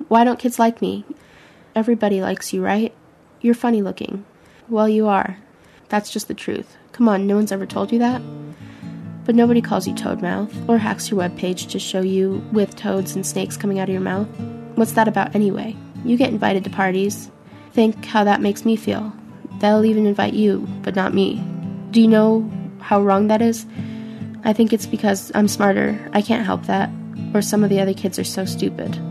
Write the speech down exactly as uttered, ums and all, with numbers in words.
Why don't kids like me? Everybody likes you, right? You're funny looking. Well, you are. That's just the truth. Come on, no one's ever told you that? But nobody calls you Toadmouth, or hacks your webpage to show you with toads and snakes coming out of your mouth. What's that about anyway? You get invited to parties. Think how that makes me feel. They'll even invite you, but not me. Do you know how wrong that is? I think it's because I'm smarter. I can't help that. Or some of the other kids are so stupid.